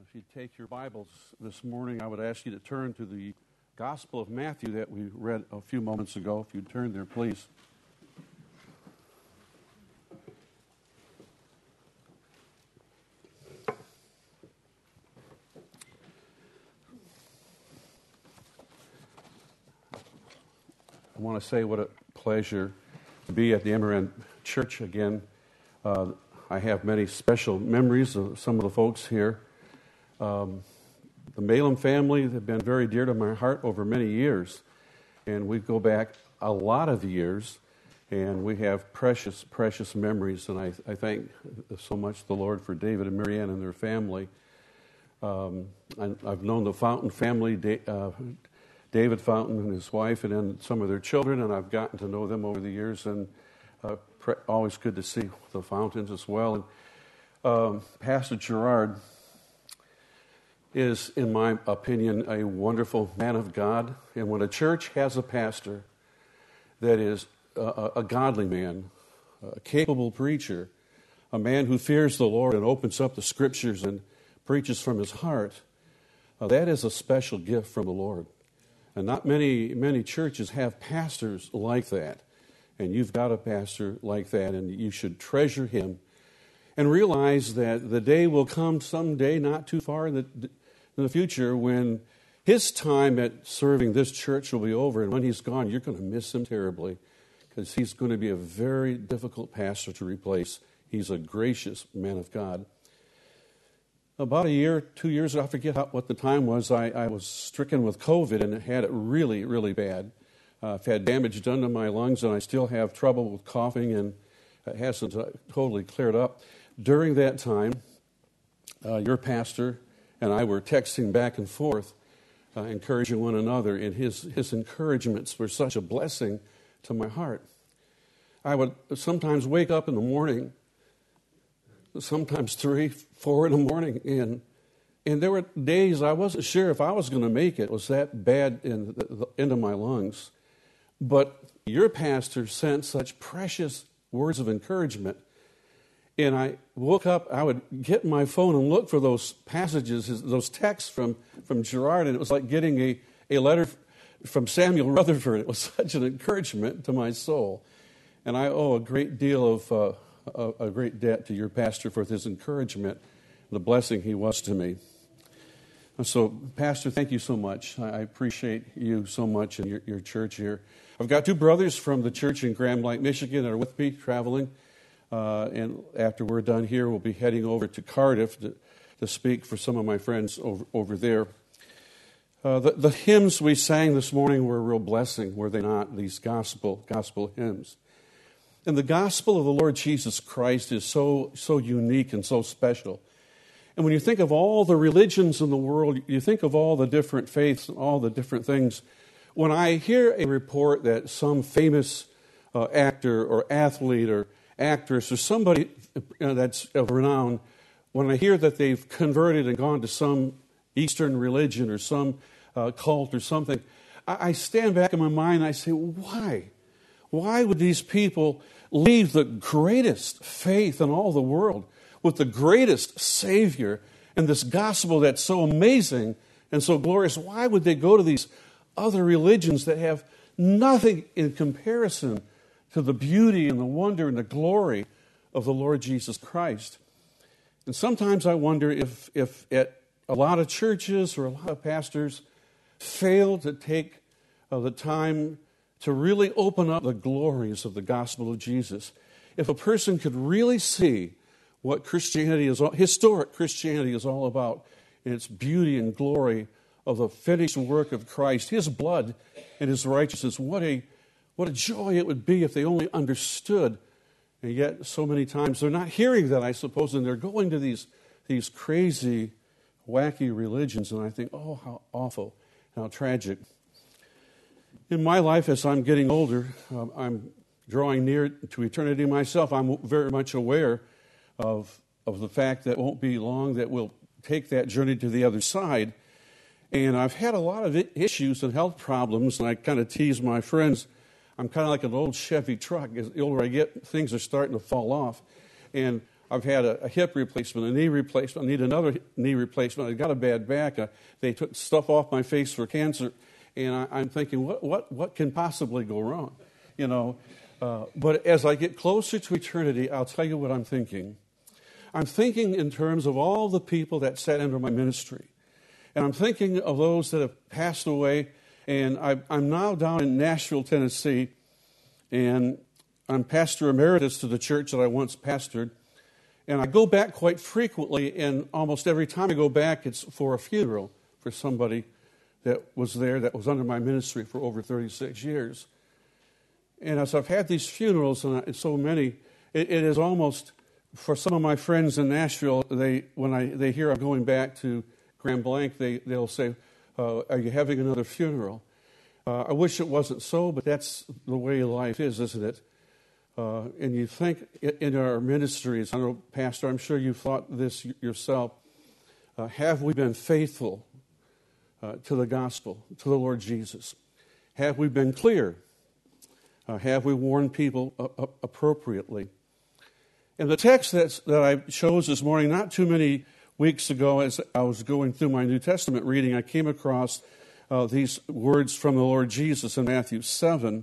If you take your Bibles this morning, I would ask you to turn to the Gospel of Matthew that we read a few moments ago. If you'd turn there, please. I want to say what a pleasure to be at the Emmerand Church again. I have many special memories of some of the folks here. The Malem family have been very dear to my heart over many years, and we go back a lot of years, and we have precious, precious memories, and I thank so much the Lord for David and Marianne and their family. I've known the Fountain family, David Fountain and his wife, and then some of their children, and I've gotten to know them over the years, and always good to see the Fountains as well. And Pastor Gerard is, in my opinion, a wonderful man of God. And when a church has a pastor that is a godly man, a capable preacher, a man who fears the Lord and opens up the Scriptures and preaches from his heart, that is a special gift from the Lord. And not many churches have pastors like that. And you've got a pastor like that, and you should treasure him and realize that the day will come someday, not too far in the future, when his time at serving this church will be over. And when he's gone, you're going to miss him terribly, because he's going to be a very difficult pastor to replace. He's a gracious man of God. About a year, 2 years, I forget what the time was, I was stricken with COVID and had it really, really bad. I've had damage done to my lungs, and I still have trouble with coughing, and it hasn't totally cleared up. During that time, your pastor and I were texting back and forth, encouraging one another, and his encouragements were such a blessing to my heart. I would sometimes wake up in the morning, sometimes 3, 4 in the morning, and there were days I wasn't sure if I was going to make it. It was that bad in the end of my lungs. But your pastor sent such precious words of encouragement. And I woke up, I would get my phone and look for those passages, those texts from Gerard, and it was like getting a letter from Samuel Rutherford. It was such an encouragement to my soul. And I owe a great deal of a great debt to your pastor for his encouragement, the blessing he was to me. So, Pastor, thank you so much. I appreciate you so much and your church here. I've got 2 brothers from the church in Grand Blanc, Michigan that are with me traveling. And after we're done here, we'll be heading over to Cardiff to speak for some of my friends over there. The hymns we sang this morning were a real blessing, were they not? These gospel hymns. And the gospel of the Lord Jesus Christ is so unique and so special. And when you think of all the religions in the world, you think of all the different faiths and all the different things. When I hear a report that some famous actor or athlete or actress or somebody that's of renown, when I hear that they've converted and gone to some Eastern religion or some cult or something, I stand back in my mind and I say, why? Why would these people leave the greatest faith in all the world with the greatest Savior and this gospel that's so amazing and so glorious? Why would they go to these other religions that have nothing in comparison to the beauty and the wonder and the glory of the Lord Jesus Christ? And sometimes I wonder if at a lot of churches or a lot of pastors fail to take the time to really open up the glories of the gospel of Jesus. If a person could really see what Christianity is, historic Christianity is all about, in its beauty and glory of the finished work of Christ, His blood and His righteousness, what a joy it would be if they only understood. And yet, so many times, they're not hearing that, I suppose, and they're going to these crazy, wacky religions, and I think, oh, how awful, how tragic. In my life, as I'm getting older, I'm drawing near to eternity myself. I'm very much aware of the fact that it won't be long that we'll take that journey to the other side. And I've had a lot of issues and health problems, and I kind of tease my friends. I'm kind of like an old Chevy truck. As the older I get, things are starting to fall off. And I've had a hip replacement, a knee replacement, I need another knee replacement, I've got a bad back, they took stuff off my face for cancer, and I'm thinking, what can possibly go wrong? You know, but as I get closer to eternity, I'll tell you what I'm thinking. I'm thinking in terms of all the people that sat under my ministry. And I'm thinking of those that have passed away. And I'm now down in Nashville, Tennessee. And I'm pastor emeritus to the church that I once pastored. And I go back quite frequently. And almost every time I go back, it's for a funeral for somebody that was there, that was under my ministry for over 36 years. And as I've had these funerals, and so many, it is almost... For some of my friends in Nashville, when they hear I'm going back to Grand Blanc, they'll say, are you having another funeral? I wish it wasn't so, but that's the way life is, isn't it? And you think in our ministries, I know, Pastor, I'm sure you've thought this yourself, have we been faithful to the gospel, to the Lord Jesus? Have we been clear? Have we warned people appropriately? And the text that I chose this morning, not too many weeks ago, as I was going through my New Testament reading, I came across these words from the Lord Jesus in Matthew 7.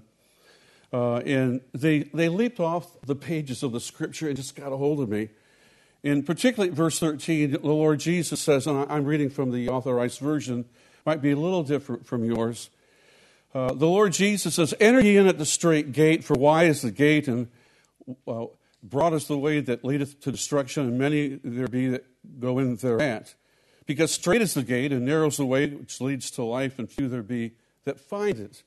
And they leaped off the pages of the Scripture and just got a hold of me. And particularly verse 13, the Lord Jesus says, and I'm reading from the Authorized Version, might be a little different from yours. The Lord Jesus says, enter ye in at the strait gate, for wide is the gate, and broad is the way that leadeth to destruction, and many there be that go in thereat. Because strait is the gate, and narrow is the way which leads to life, and few there be that find it.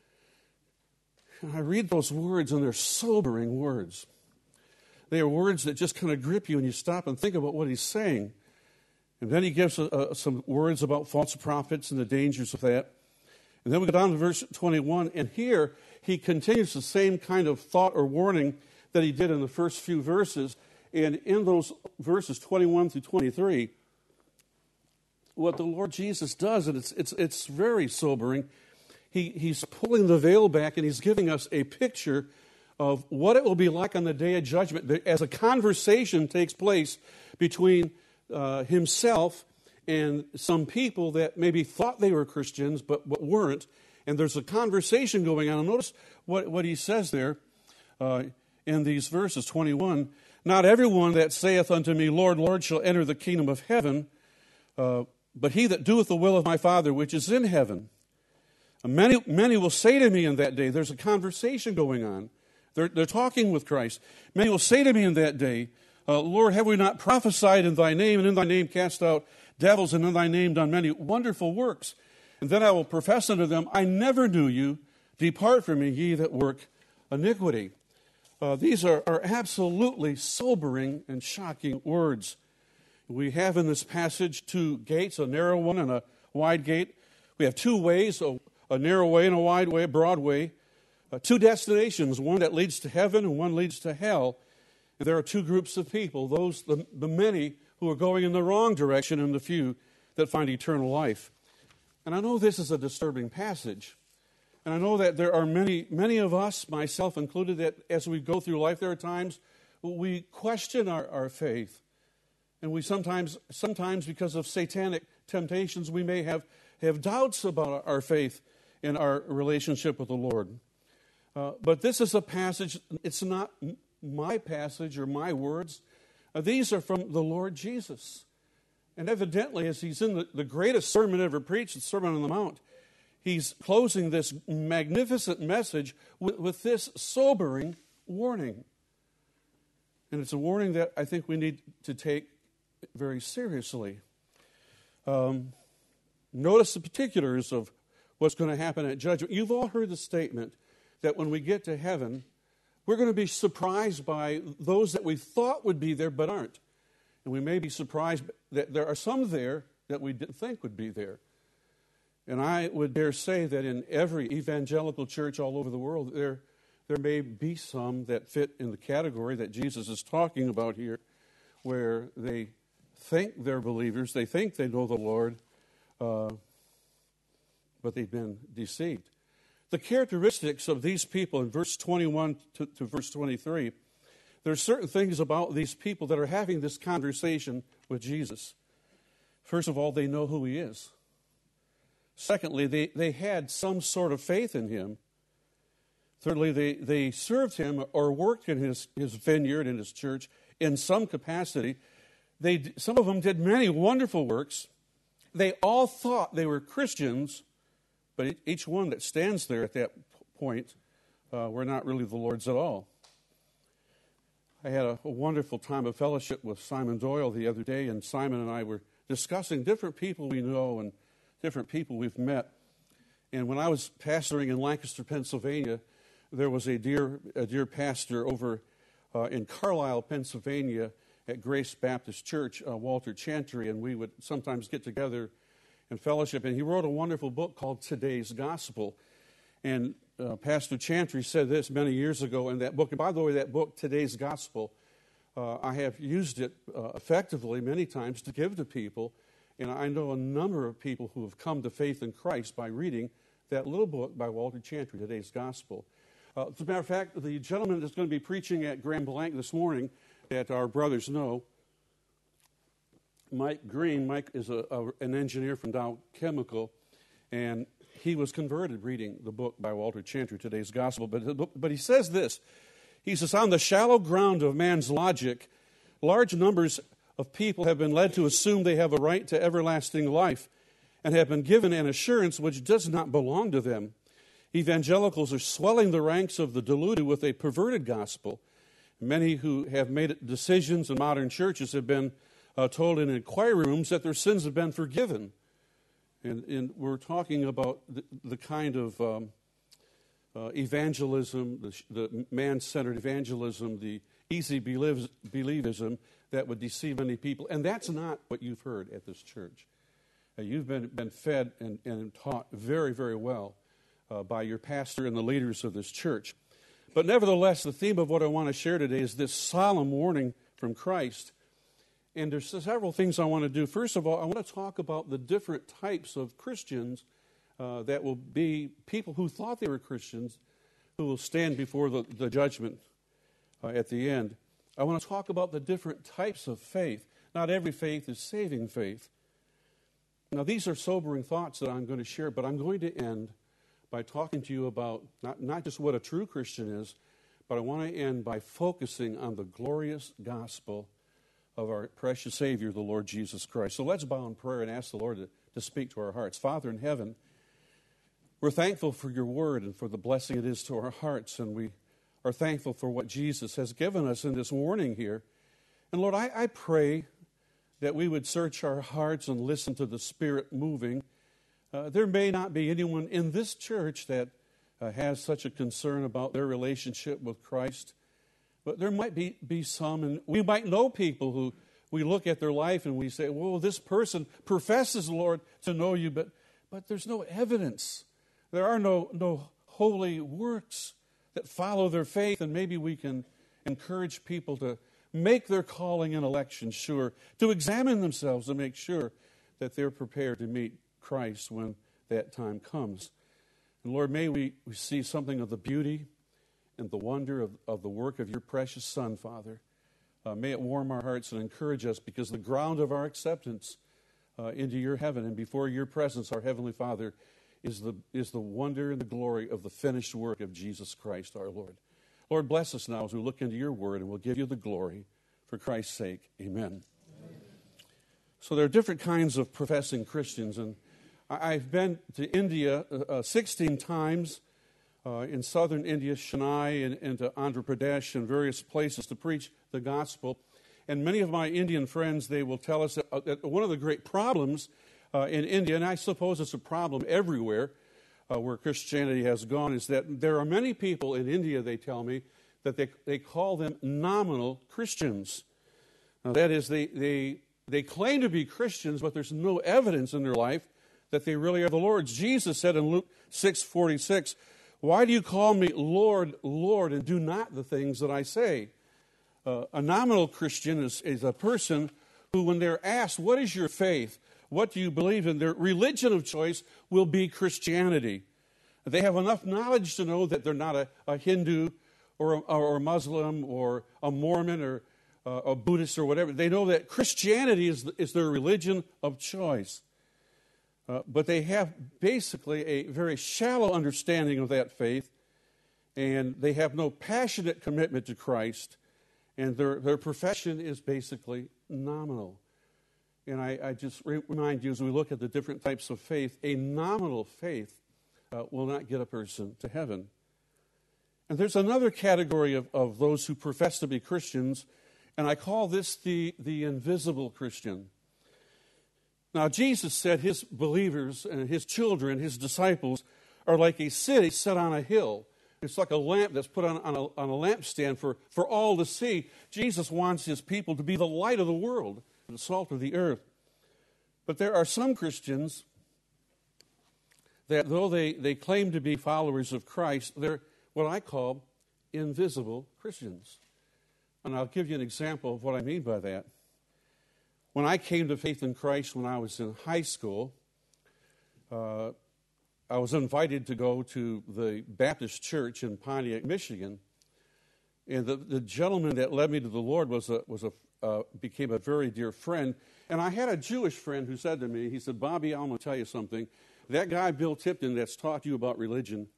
And I read those words, and they're sobering words. They are words that just kind of grip you, and you stop and think about what he's saying. And then he gives some words about false prophets and the dangers of that. And then we go down to verse 21, and here he continues the same kind of thought or warning that he did in the first few verses. And in those verses 21 through 23, what the Lord Jesus does, and it's very sobering, he's pulling the veil back and he's giving us a picture of what it will be like on the day of judgment as a conversation takes place between himself and some people that maybe thought they were Christians but weren't. And there's a conversation going on. And notice what he says there in these verses, 21. Not everyone that saith unto me, Lord, Lord, shall enter the kingdom of heaven, but he that doeth the will of my Father which is in heaven. Many will say to me in that day, there's a conversation going on. They're talking with Christ. Many will say to me in that day, Lord, have we not prophesied in thy name, and in thy name cast out devils, and in thy name done many wonderful works? And then I will profess unto them, I never knew you. Depart from me, ye that work iniquity. These are absolutely sobering and shocking words. We have in this passage two gates, a narrow one and a wide gate. We have two ways, a narrow way and a wide way, a broad way. Two destinations, one that leads to heaven and one leads to hell. And there are two groups of people, those the many who are going in the wrong direction and the few that find eternal life. And I know this is a disturbing passage. And I know that there are many of us, myself included, that as we go through life, there are times we question our faith. And we sometimes because of satanic temptations, we may have doubts about our faith in our relationship with the Lord. But this is a passage, it's not my passage or my words. These are from the Lord Jesus. And evidently, as he's in the greatest sermon ever preached, the Sermon on the Mount, he's closing this magnificent message with this sobering warning. And it's a warning that I think we need to take very seriously. Notice the particulars of what's going to happen at judgment. You've all heard the statement that when we get to heaven, we're going to be surprised by those that we thought would be there but aren't. And we may be surprised that there are some there that we didn't think would be there. And I would dare say that in every evangelical church all over the world, there may be some that fit in the category that Jesus is talking about here, where they think they're believers, they think they know the Lord, but they've been deceived. The characteristics of these people in verse 21 to verse 23, There's certain things about these people that are having this conversation with Jesus. First of all, they know who he is. Secondly, they had some sort of faith in him. Thirdly, they served him or worked in his vineyard, in his church, in some capacity. Some of them did many wonderful works. They all thought they were Christians, but each one that stands there at that point were not really the Lord's at all. I had a wonderful time of fellowship with Simon Doyle the other day, and Simon and I were discussing different people we know and different people we've met. And when I was pastoring in Lancaster, Pennsylvania, there was a dear pastor over in Carlisle, Pennsylvania, at Grace Baptist Church, Walter Chantry, and we would sometimes get together in fellowship. And he wrote a wonderful book called Today's Gospel. And Pastor Chantry said this many years ago in that book. And by the way, that book, Today's Gospel, I have used it effectively many times to give to people. And I know a number of people who have come to faith in Christ by reading that little book by Walter Chantry, Today's Gospel. As a matter of fact, the gentleman that's going to be preaching at Grand Blanc this morning that our brothers know, Mike Green. Mike is an engineer from Dow Chemical, and he was converted reading the book by Walter Chantry, Today's Gospel. But he says this. He says, on the shallow ground of man's logic, large numbers of people have been led to assume they have a right to everlasting life and have been given an assurance which does not belong to them. Evangelicals are swelling the ranks of the deluded with a perverted gospel. Many who have made decisions in modern churches have been told in inquiry rooms that their sins have been forgiven. And we're talking about the kind of evangelism, the man-centered evangelism, the easy believism that would deceive many people. And that's not what you've heard at this church. You've been fed and taught very, very well by your pastor and the leaders of this church. But nevertheless, the theme of what I want to share today is this solemn warning from Christ. And there's several things I want to do. First of all, I want to talk about the different types of Christians that will be people who thought they were Christians who will stand before the judgment at the end. I want to talk about the different types of faith. Not every faith is saving faith. Now, these are sobering thoughts that I'm going to share, but I'm going to end by talking to you about not just what a true Christian is, but I want to end by focusing on the glorious gospel of our precious Savior, the Lord Jesus Christ. So let's bow in prayer and ask the Lord to speak to our hearts. Father in heaven, we're thankful for your word and for the blessing it is to our hearts, and we are thankful for what Jesus has given us in this warning here. And Lord, I pray that we would search our hearts and listen to the Spirit moving. There may not be anyone in this church that has such a concern about their relationship with Christ, but there might be some, and we might know people who we look at their life and we say, well, this person professes, Lord, to know you, but there's no evidence. There are no holy works that follow their faith, and maybe we can encourage people to make their calling and election sure, to examine themselves to make sure that they're prepared to meet Christ when that time comes. And Lord, may we see something of the beauty and the wonder of the work of your precious Son, Father. May it warm our hearts and encourage us, because the ground of our acceptance into your heaven and before your presence, our Heavenly Father, is the wonder and the glory of the finished work of Jesus Christ our Lord. Lord, bless us now as we look into your word, and we'll give you the glory for Christ's sake. Amen. So there are different kinds of professing Christians, and I've been to India 16 times, in southern India, Chennai, and to Andhra Pradesh and various places to preach the gospel. And many of my Indian friends, they will tell us that one of the great problems in India, and I suppose it's a problem everywhere where Christianity has gone, is that there are many people in India, they tell me, that they call them nominal Christians. Now, that is, they claim to be Christians, but there's no evidence in their life that they really are the Lord's. Jesus said in Luke 6:46, "Why do you call me Lord, Lord, and do not the things that I say?" A nominal Christian is a person who, when they're asked, what is your faith? What do you believe in? Their religion of choice will be Christianity. They have enough knowledge to know that they're not a Hindu or a Muslim or a Mormon or a Buddhist or whatever. They know that Christianity is their religion of choice. But they have basically a very shallow understanding of that faith, and they have no passionate commitment to Christ, and their profession is basically nominal. And I just remind you, as we look at the different types of faith, a nominal faith will not get a person to heaven. And there's another category of those who profess to be Christians, and I call this the invisible Christian. Now, Jesus said his believers and his children, his disciples, are like a city set on a hill. It's like a lamp that's put on a lampstand for all to see. Jesus wants his people to be the light of the world, the salt of the earth. But there are some Christians that, though they claim to be followers of Christ, they're what I call invisible Christians. And I'll give you an example of what I mean by that. When I came to faith in Christ when I was in high school, I was invited to go to the Baptist church in Pontiac, Michigan. And the gentleman that led me to the Lord became a very dear friend. And I had a Jewish friend who said to me, he said, "Bobby, I'm going to tell you something. That guy, Bill Tipton, that's taught you about religion,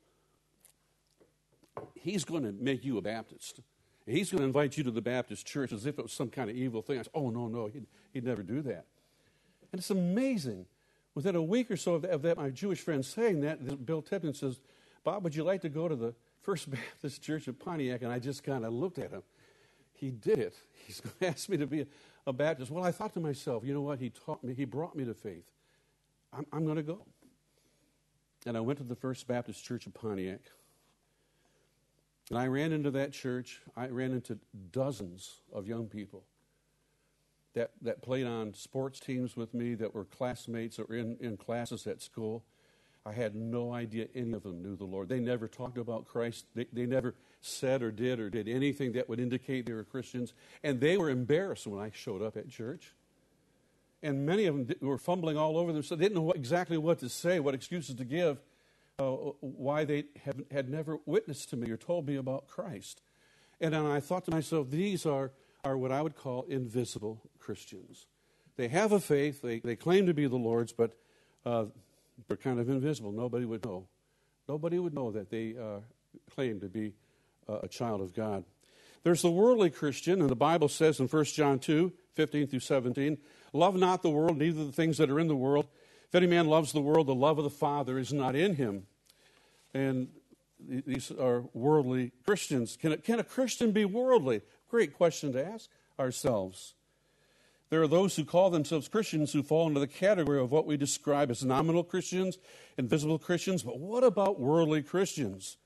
he's going to make you a Baptist. He's going to invite you to the Baptist church as if it was some kind of evil thing." I said, "Oh, no, he'd never do that." And it's amazing. Within a week or so of that, my Jewish friend saying that, Bill Tipton says, "Bob, would you like to go to the First Baptist Church of Pontiac?" And I just kind of looked at him. He did it. He's going to ask me to be a Baptist. Well, I thought to myself, you know what? He taught me. He brought me to faith. I'm going to go. And I went to the First Baptist Church of Pontiac. And I ran into that church. I ran into dozens of young people that played on sports teams with me, that were classmates or in classes at school. I had no idea any of them knew the Lord. They never talked about Christ. They never said or did anything that would indicate they were Christians. And they were embarrassed when I showed up at church. And many of them were fumbling all over themselves. They didn't know exactly what to say, what excuses to give, why they had never witnessed to me or told me about Christ. And then I thought to myself, these are what I would call invisible Christians. They have a faith, they claim to be the Lord's, but they're kind of invisible. Nobody would know. Nobody would know that they claim to be a child of God. There's the worldly Christian, and the Bible says in 1 John 2, 15 through 17, "Love not the world, neither the things that are in the world. If any man loves the world, the love of the Father is not in him." And these are worldly Christians. Can a Christian be worldly? Great question to ask ourselves. There are those who call themselves Christians who fall into the category of what we describe as nominal Christians, invisible Christians. But what about worldly Christians?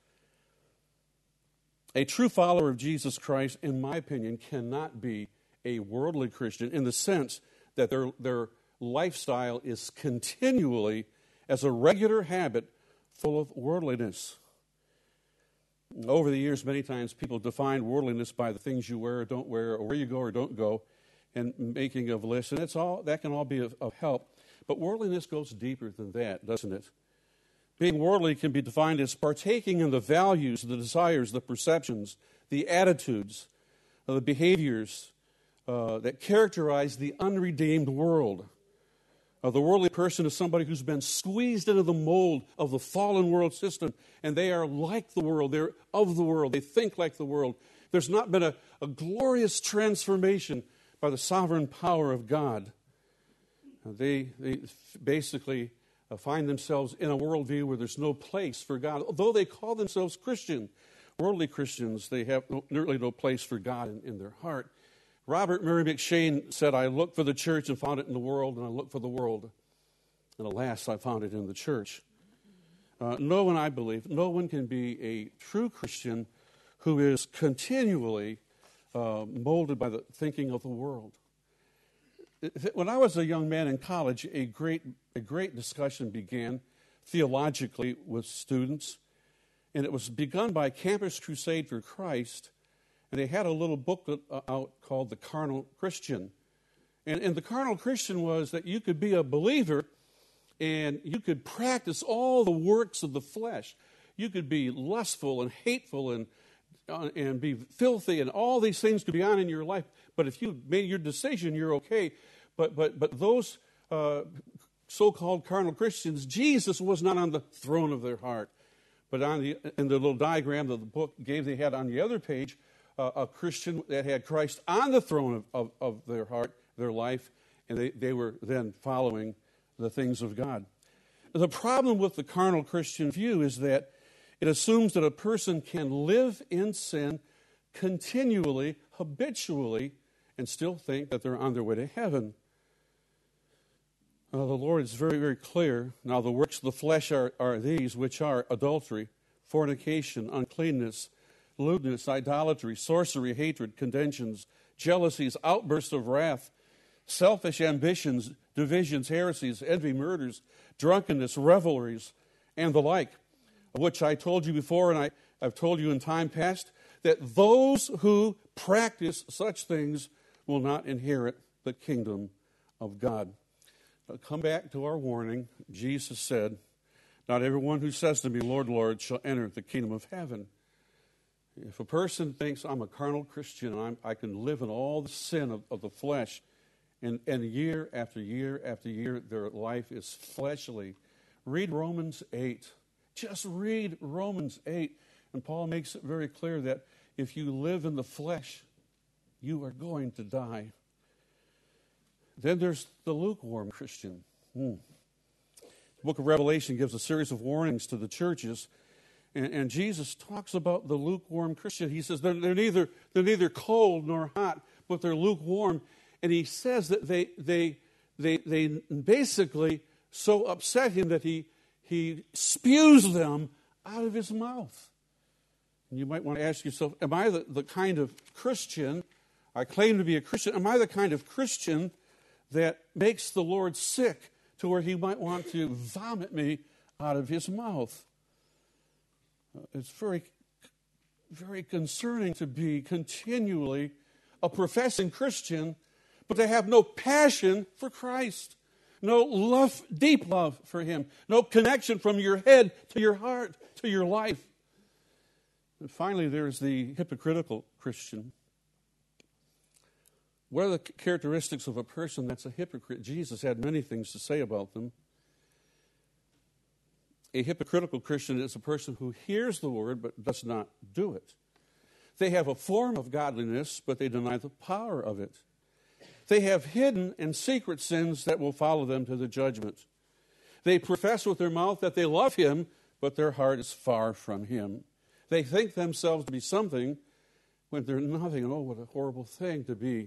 A true follower of Jesus Christ, in my opinion, cannot be a worldly Christian in the sense that their lifestyle is continually, as a regular habit, full of worldliness. Over the years, many times people define worldliness by the things you wear or don't wear, or where you go or don't go, and making of lists, and that can all be of help. But worldliness goes deeper than that, doesn't it? Being worldly can be defined as partaking in the values, the desires, the perceptions, the attitudes, the behaviors that characterize the unredeemed world. The worldly person is somebody who's been squeezed into the mold of the fallen world system, and they are like the world. They're of the world. They think like the world. There's not been a glorious transformation by the sovereign power of God. They basically find themselves in a worldview where there's no place for God. Although they call themselves Christian, worldly Christians, they have nearly no place for God in their heart. Robert Murray McShane said, "I looked for the church and found it in the world, and I looked for the world, and alas, I found it in the church." No one, I believe, no one can be a true Christian who is continually molded by the thinking of the world. When I was a young man in college, a great discussion began theologically with students, and it was begun by Campus Crusade for Christ, and they had a little booklet out called The Carnal Christian. And the carnal Christian was that you could be a believer and you could practice all the works of the flesh. You could be lustful and hateful and and be filthy, and all these things could be on in your life. But if you made your decision, you're okay. But those so-called carnal Christians, Jesus was not on the throne of their heart. But in the little diagram that the book gave, they had on the other page a Christian that had Christ on the throne of their heart, their life, and they were then following the things of God. The problem with the carnal Christian view is that it assumes that a person can live in sin continually, habitually, and still think that they're on their way to heaven. The Lord is very, very clear. Now, the works of the flesh are these, which are adultery, fornication, uncleanness, lewdness, idolatry, sorcery, hatred, contentions, jealousies, outbursts of wrath, selfish ambitions, divisions, heresies, envy, murders, drunkenness, revelries, and the like, of which I told you before, and I've told you in time past, that those who practice such things will not inherit the kingdom of God. Now, come back to our warning. Jesus said, not everyone who says to me, Lord, Lord, shall enter the kingdom of heaven. If a person thinks I'm a carnal Christian and I can live in all the sin of the flesh, and year after year after year, their life is fleshly. Read Romans 8. Just read Romans 8. And Paul makes it very clear that if you live in the flesh, you are going to die. Then there's the lukewarm Christian. The book of Revelation gives a series of warnings to the churches. And Jesus talks about the lukewarm Christian. He says they're neither cold nor hot, but they're lukewarm. And he says that they basically so upset him that he spews them out of his mouth. And you might want to ask yourself, am I the kind of Christian, I claim to be a Christian, am I the kind of Christian that makes the Lord sick to where he might want to vomit me out of his mouth? It's very, very concerning to be continually a professing Christian, but to have no passion for Christ, no love, deep love for him, no connection from your head to your heart to your life. And finally, there's the hypocritical Christian. What are the characteristics of a person that's a hypocrite? Jesus had many things to say about them. A hypocritical Christian is a person who hears the word but does not do it. They have a form of godliness, but they deny the power of it. They have hidden and secret sins that will follow them to the judgment. They profess with their mouth that they love him, but their heart is far from him. They think themselves to be something when they're nothing. Oh, what a horrible thing to be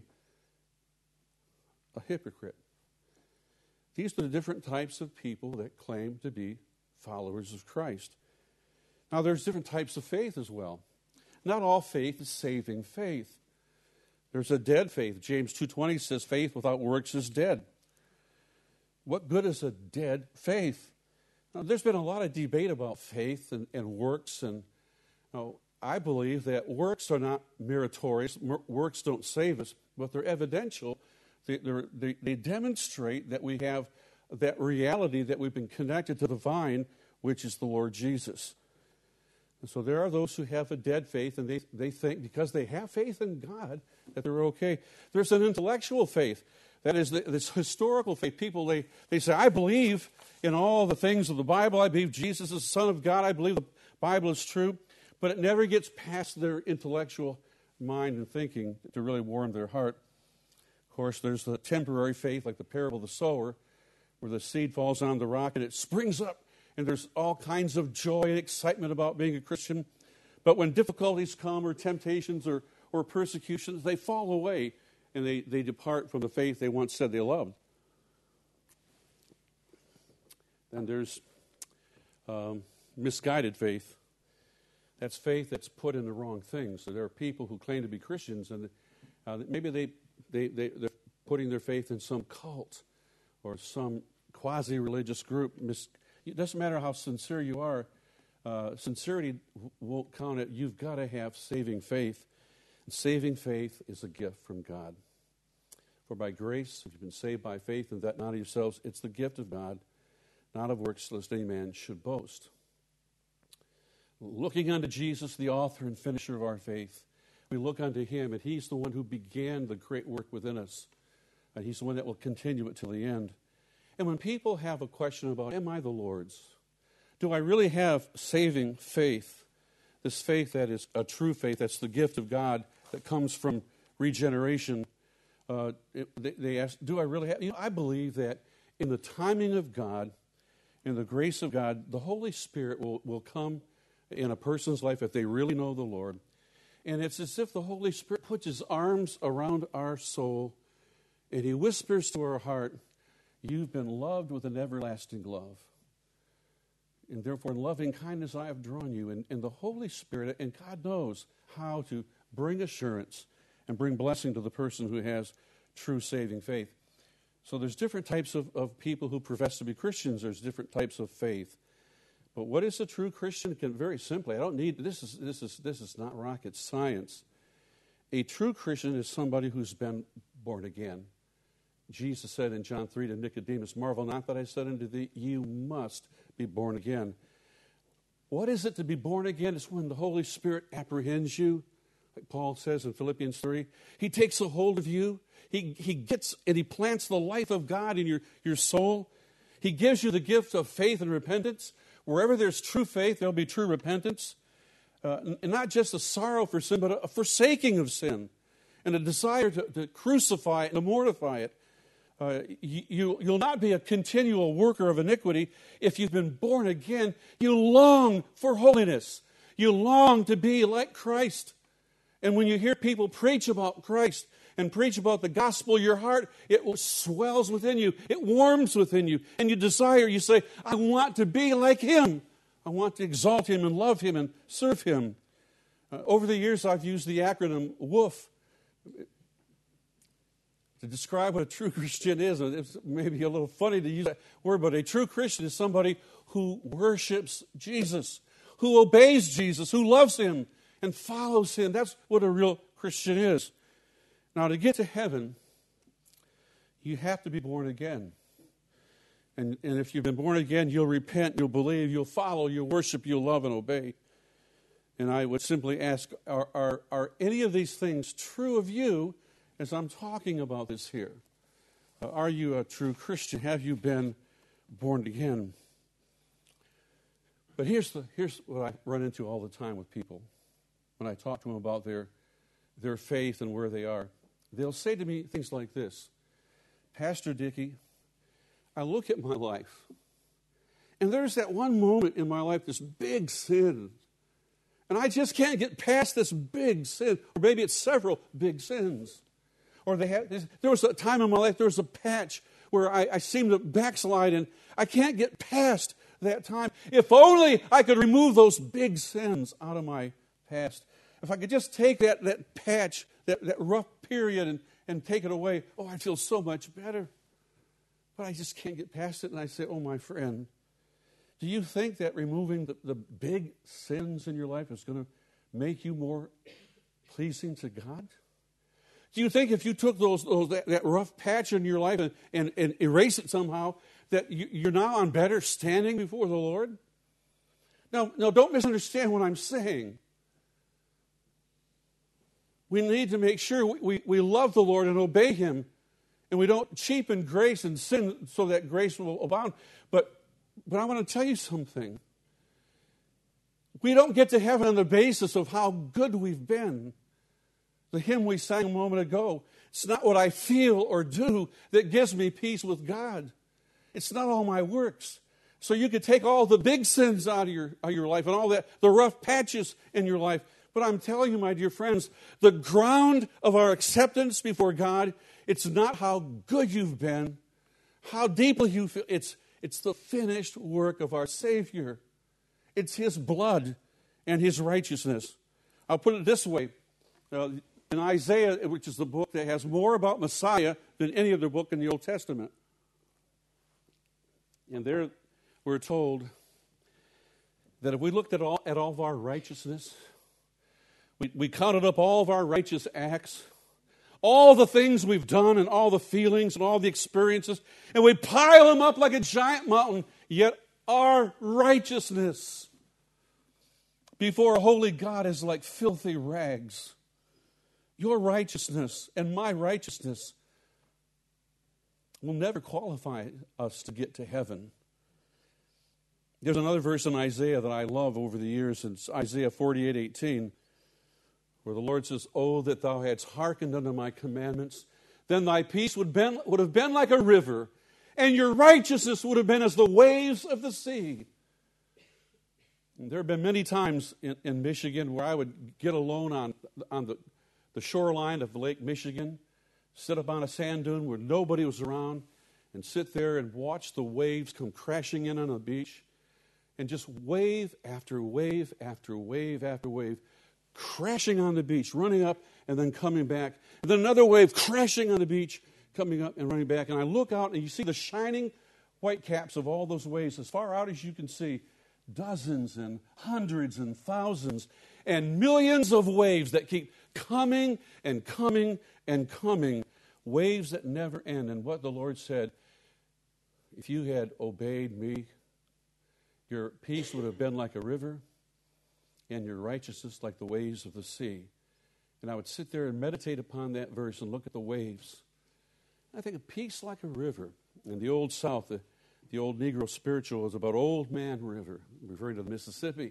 a hypocrite. These are the different types of people that claim to be followers of Christ. Now, there's different types of faith as well. Not all faith is saving faith. There's a dead faith. James 2:20 says faith without works is dead. What good is a dead faith? Now, there's been a lot of debate about faith and works, and I believe that works are not meritorious. Works don't save us, but they're evidential. They demonstrate that we have that reality that we've been connected to the vine, which is the Lord Jesus. And so there are those who have a dead faith, and they think because they have faith in God that they're okay. There's an intellectual faith. That is this historical faith. People, they say, I believe in all the things of the Bible. I believe Jesus is the Son of God. I believe the Bible is true. But it never gets past their intellectual mind and thinking to really warm their heart. Of course, there's the temporary faith, like the parable of the sower, where the seed falls on the rock and it springs up, and there's all kinds of joy and excitement about being a Christian. But when difficulties come, or temptations, or persecutions, they fall away, and they depart from the faith they once said they loved. Then there's misguided faith. That's faith that's put in the wrong things. So there are people who claim to be Christians, and maybe they're putting their faith in some cult or some quasi-religious group. It doesn't matter how sincere you are. Sincerity won't count it. You've got to have saving faith. And saving faith is a gift from God. For by grace, if you've been saved by faith, and that not of yourselves, it's the gift of God, not of works, lest any man should boast. looking unto Jesus, the author and finisher of our faith. We look unto him, and he's the one who began the great work within us. And he's the one that will continue it till the end. And when people have a question about, am I the Lord's? Do I really have saving faith? This faith that is a true faith, that's the gift of God that comes from regeneration. They ask, do I really have? I believe that in the timing of God, in the grace of God, the Holy Spirit will come in a person's life if they really know the Lord. And it's as if the Holy Spirit puts his arms around our soul and he whispers to our heart, you've been loved with an everlasting love. And therefore, in loving kindness I have drawn you. And the Holy Spirit, and God knows how to bring assurance and bring blessing to the person who has true saving faith. So there's different types of people who profess to be Christians. There's different types of faith. But what is a true Christian? Very simply, I don't need, this is not rocket science. A true Christian is somebody who's been born again. Jesus said in John 3 to Nicodemus, marvel not that I said unto thee, you must be born again. What is it to be born again? It's when the Holy Spirit apprehends you, like Paul says in Philippians 3. He takes a hold of you. He gets and he plants the life of God in your soul. He gives you the gift of faith and repentance. Wherever there's true faith, there'll be true repentance. And not just a sorrow for sin, but a forsaking of sin and a desire to crucify it and to mortify it. You'll not be a continual worker of iniquity. If you've been born again, you long for holiness. You long to be like Christ. And when you hear people preach about Christ and preach about the gospel, your heart, it swells within you. It warms within you. And you desire, you say, I want to be like him. I want to exalt him and love him and serve him. Over the years, I've used the acronym WOOF to describe what a true Christian is. It's maybe a little funny to use that word, but a true Christian is somebody who worships Jesus, who obeys Jesus, who loves him and follows him. That's what a real Christian is. Now, to get to heaven, you have to be born again. And if you've been born again, you'll repent, you'll believe, you'll follow, you'll worship, you'll love and obey. And I would simply ask, are any of these things true of you as I'm talking about this here? Are you a true Christian? Have you been born again? But here's what I run into all the time with people when I talk to them about their faith and where they are. They'll say to me things like this, Pastor Dickey, I look at my life, and there's that one moment in my life, this big sin, and I just can't get past this big sin, or maybe it's several big sins. Or there was a time in my life, there was a patch where I seemed to backslide, and I can't get past that time. If only I could remove those big sins out of my past. If I could just take that patch, that rough period, and take it away, oh, I'd feel so much better. But I just can't get past it, and I say, oh, my friend, do you think that removing the big sins in your life is going to make you more pleasing to God? Do you think if you took that rough patch in your life and erase it somehow, that you're now on better standing before the Lord? Now, don't misunderstand what I'm saying. We need to make sure we love the Lord and obey him, and we don't cheapen grace and sin so that grace will abound. But I want to tell you something. We don't get to heaven on the basis of how good we've been. The hymn we sang a moment ago, it's not what I feel or do that gives me peace with God. It's not all my works. So you could take all the big sins out of your life and all the rough patches in your life. But I'm telling you, my dear friends, the ground of our acceptance before God, it's not how good you've been, how deeply you feel. It's the finished work of our Savior. It's his blood and his righteousness. I'll put it this way. In Isaiah, which is the book that has more about Messiah than any other book in the Old Testament. And there we're told that if we looked at all of our righteousness, we counted up all of our righteous acts, all the things we've done and all the feelings and all the experiences, and we pile them up like a giant mountain, yet our righteousness before a holy God is like filthy rags. Your righteousness and my righteousness will never qualify us to get to heaven. There's another verse in Isaiah that I love over the years. It's Isaiah 48:18, where the Lord says, "Oh, that thou hadst hearkened unto my commandments, then thy peace would have been like a river, and your righteousness would have been as the waves of the sea." And there have been many times in Michigan where I would get alone on the shoreline of Lake Michigan, sit up on a sand dune where nobody was around, and sit there and watch the waves come crashing in on the beach, and just wave after wave after wave after wave, crashing on the beach, running up and then coming back. And then another wave crashing on the beach, coming up and running back. And I look out and you see the shining white caps of all those waves as far out as you can see. Dozens and hundreds and thousands and millions of waves that keep coming and coming and coming. Waves that never end. And what the Lord said, if you had obeyed me, your peace would have been like a river, and your righteousness like the waves of the sea. And I would sit there and meditate upon that verse and look at the waves. I think of peace like a river. In the Old South, the old Negro spiritual is about Old Man River, referring to the Mississippi.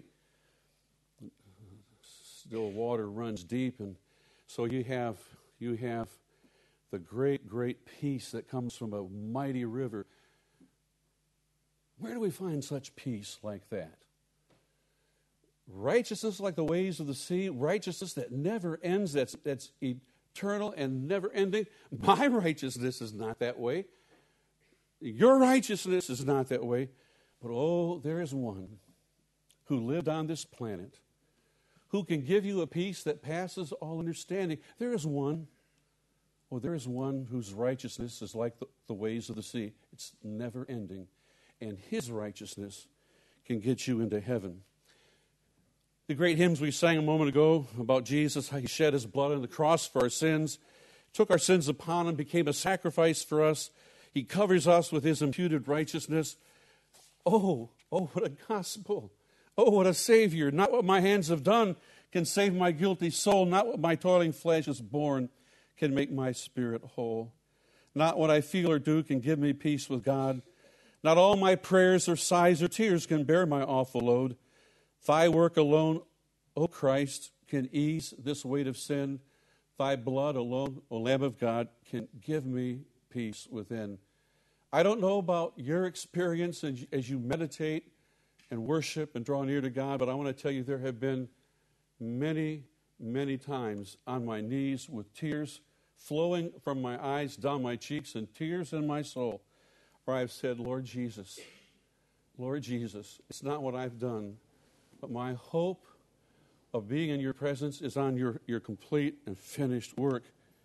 Still water runs deep, and so you have the great, great peace that comes from a mighty river. Where do we find such peace like that? Righteousness like the waves of the sea, righteousness that never ends, that's eternal and never ending. My righteousness is not that way. Your righteousness is not that way. But oh, there is one who lived on this planet who can give you a peace that passes all understanding. There is one. Oh, there is one whose righteousness is like the waves of the sea. It's never ending. And his righteousness can get you into heaven. The great hymns we sang a moment ago about Jesus, how he shed his blood on the cross for our sins, took our sins upon him, became a sacrifice for us. He covers us with his imputed righteousness. Oh, what a gospel. Oh, what a Savior. Not what my hands have done can save my guilty soul. Not what my toiling flesh has borne can make my spirit whole. Not what I feel or do can give me peace with God. Not all my prayers or sighs or tears can bear my awful load. Thy work alone, O Christ, can ease this weight of sin. Thy blood alone, O Lamb of God, can give me peace within. I don't know about your experience as you meditate and worship and draw near to God, but I want to tell you there have been many, many times on my knees with tears flowing from my eyes down my cheeks and tears in my soul, where I've said, Lord Jesus, it's not what I've done, but my hope of being in your presence is on your complete and finished work.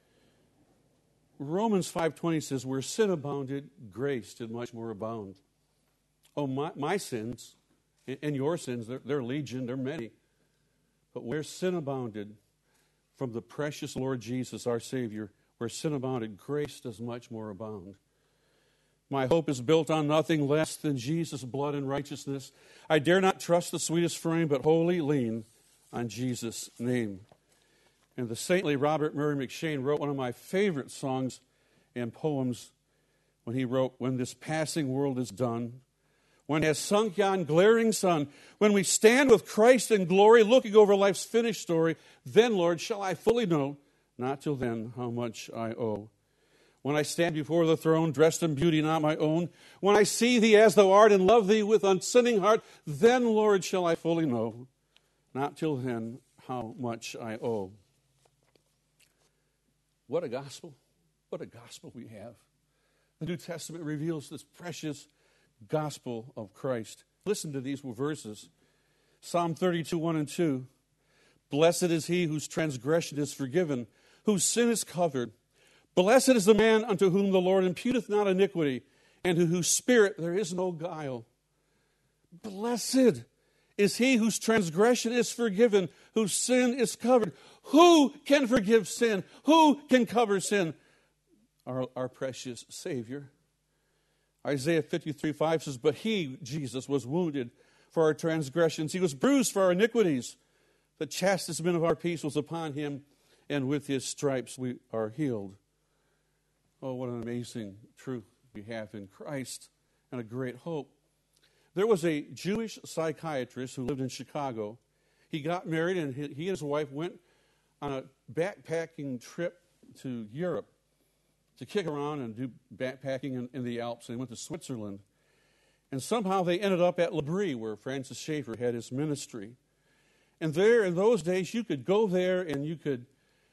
Romans 5:20 says, where sin abounded, grace did much more abound. Oh, my sins and your sins, they're legion, they're many. But where sin abounded, from the precious Lord Jesus, our Savior, where sin abounded, grace does much more abound. My hope is built on nothing less than Jesus' blood and righteousness. I dare not trust the sweetest frame, but wholly lean on Jesus' name. And the saintly Robert Murray McShane wrote one of my favorite songs and poems when he wrote, when this passing world is done, when has sunk yon glaring sun, when we stand with Christ in glory, looking over life's finished story, then, Lord, shall I fully know, not till then, how much I owe. When I stand before the throne, dressed in beauty not my own, when I see thee as thou art and love thee with unsinning heart, then, Lord, shall I fully know, not till then, how much I owe. What a gospel. What a gospel we have. The New Testament reveals this precious gospel of Christ. Listen to these verses. Psalm 32, 1 and 2. Blessed is he whose transgression is forgiven, whose sin is covered. Blessed is the man unto whom the Lord imputeth not iniquity, and to whose spirit there is no guile. Blessed is he whose transgression is forgiven, whose sin is covered. Who can forgive sin? Who can cover sin? Our precious Savior. Isaiah 53:5 says, but he, Jesus, was wounded for our transgressions. He was bruised for our iniquities. The chastisement of our peace was upon him, and with his stripes we are healed. Oh, what an amazing truth we have in Christ, and a great hope. There was a Jewish psychiatrist who lived in Chicago. He got married, and he and his wife went on a backpacking trip to Europe to kick around and do backpacking in the Alps. They went to Switzerland. And somehow they ended up at L'Abri, where Francis Schaeffer had his ministry. And there, in those days, you could go there and you could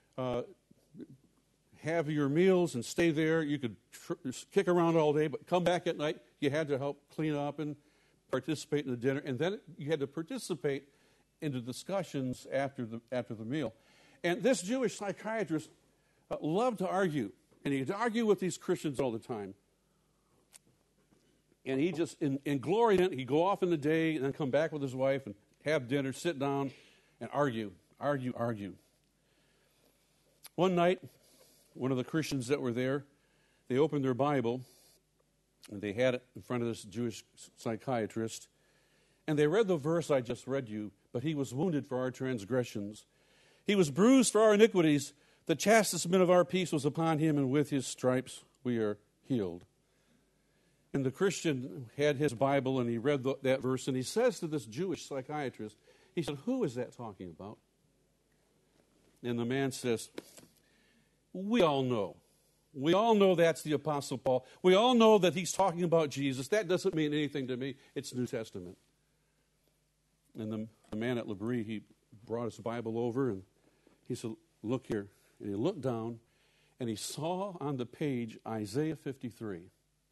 have your meals and stay there. You could kick around all day, but come back at night. You had to help clean up and participate in the dinner. And then you had to participate in the discussions after the meal. And this Jewish psychiatrist loved to argue. And he'd argue with these Christians all the time. And he just, in gloried in it, he'd go off in the day and then come back with his wife and have dinner, sit down, and argue. One night, one of the Christians that were there, they opened their Bible, and they had it in front of this Jewish psychiatrist, and they read the verse I just read you, but he was wounded for our transgressions. He was bruised for our iniquities. The chastisement of our peace was upon him, and with his stripes we are healed. And the Christian had his Bible, and he read that verse, and he says to this Jewish psychiatrist, he said, "Who is that talking about?" And the man says, "We all know. We all know that's the Apostle Paul. We all know that he's talking about Jesus. That doesn't mean anything to me. It's New Testament." And the man at L'Abri, he brought his Bible over, and he said, "Look here." And he looked down, and he saw on the page Isaiah 53.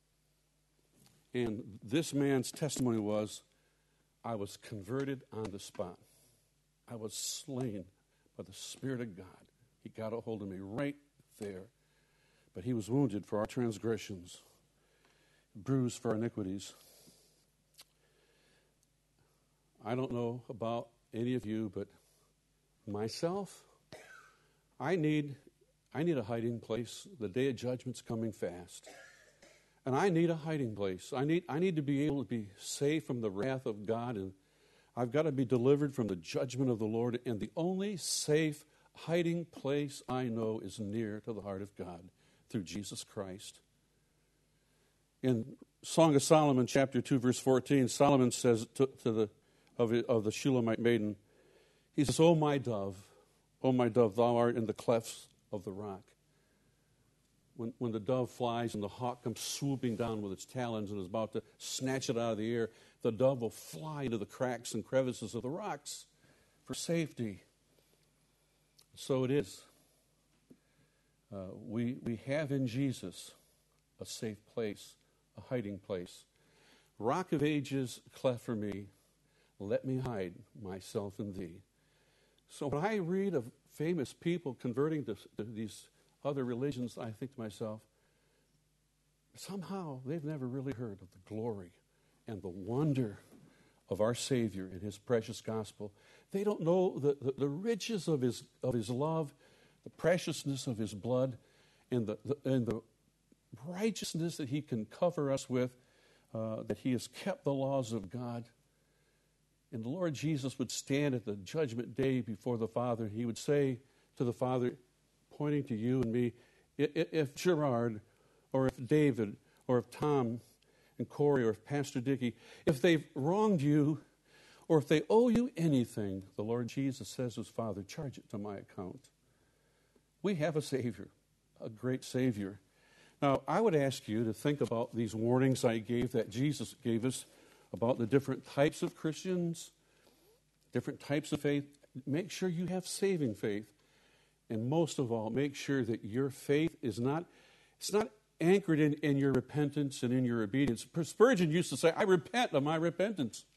And this man's testimony was, "I was converted on the spot. I was slain by the Spirit of God. He got a hold of me right there. But he was wounded for our transgressions, bruised for our iniquities." I don't know about any of you, but myself, I need a hiding place. The day of judgment's coming fast. And I need a hiding place. I need to be able to be safe from the wrath of God, and I've got to be delivered from the judgment of the Lord. And the only safe hiding place I know is near to the heart of God through Jesus Christ. In Song of Solomon, chapter 2, verse 14, Solomon says of the Shulamite maiden, he says, O my dove, thou art in the clefts of the rock." When the dove flies and the hawk comes swooping down with its talons and is about to snatch it out of the air, the dove will fly into the cracks and crevices of the rocks for safety. So it is. We have in Jesus a safe place, a hiding place. "Rock of ages, cleft for me, let me hide myself in thee." So when I read of famous people converting to these other religions, I think to myself, somehow they've never really heard of the glory and the wonder of our Savior and his precious gospel. They don't know the riches of his love, the preciousness of his blood, and the righteousness that he can cover us with, that he has kept the laws of God. And the Lord Jesus would stand at the judgment day before the Father. He would say to the Father, pointing to you and me, if Gerard or if David or if Tom and Corey or if Pastor Dickey, if they've wronged you or if they owe you anything, the Lord Jesus says to his Father, charge it to my account. We have a Savior, a great Savior. Now, I would ask you to think about these warnings I gave, that Jesus gave us, about the different types of Christians, different types of faith. Make sure you have saving faith. And most of all, make sure that your faith is not anchored in your repentance and in your obedience. Spurgeon used to say, "I repent of my repentance."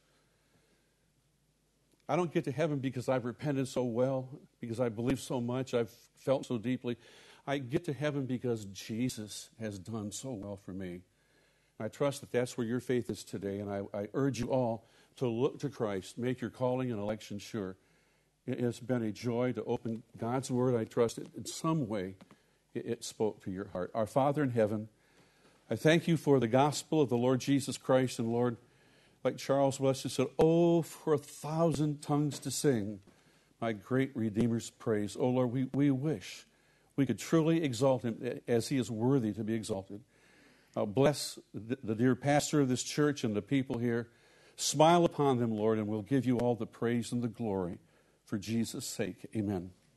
I don't get to heaven because I've repented so well, because I believe so much, I've felt so deeply. I get to heaven because Jesus has done so well for me. I trust that that's where your faith is today, and I urge you all to look to Christ, make your calling and election sure. It has been a joy to open God's Word. I trust it in some way it spoke to your heart. Our Father in heaven, I thank you for the gospel of the Lord Jesus Christ. And Lord, like Charles Wesley said, "Oh, for 1,000 tongues to sing my great Redeemer's praise." Oh, Lord, we wish we could truly exalt him as he is worthy to be exalted. Bless the dear pastor of this church and the people here. Smile upon them, Lord, and we'll give you all the praise and the glory for Jesus' sake. Amen.